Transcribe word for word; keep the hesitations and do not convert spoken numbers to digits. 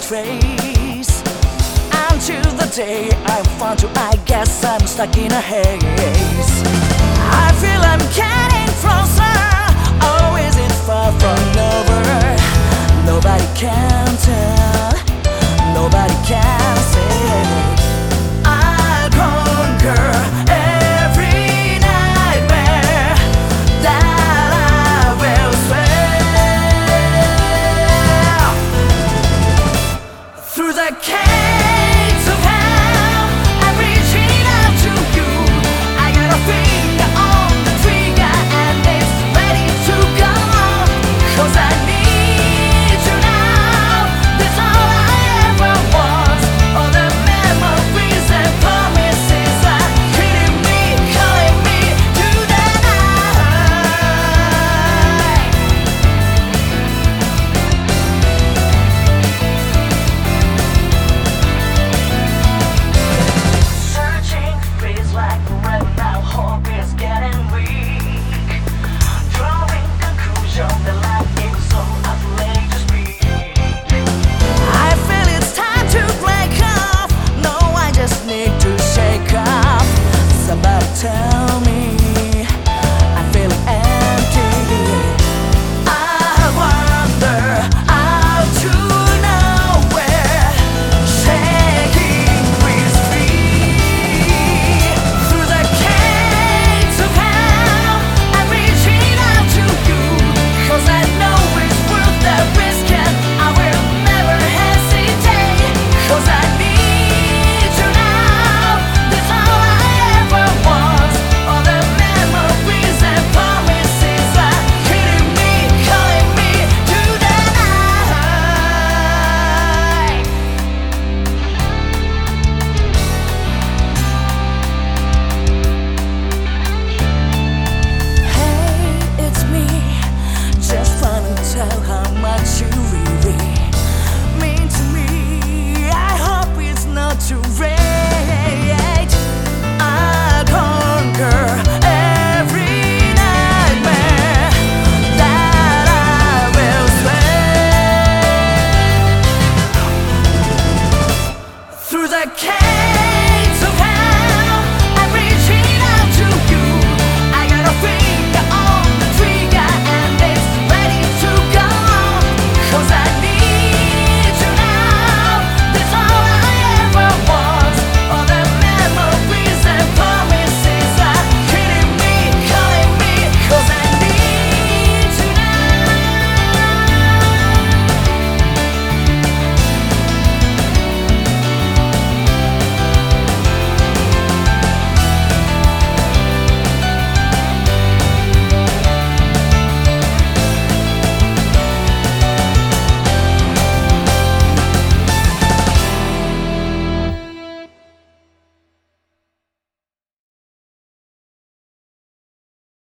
trace. Until the day I found you, I guess I'm stuck in a haze. I feel I'm getting closer. Oh, is it far from over? Nobody can tell, nobody can say. I'll conquer every nightmare that I will swear. Through the chaos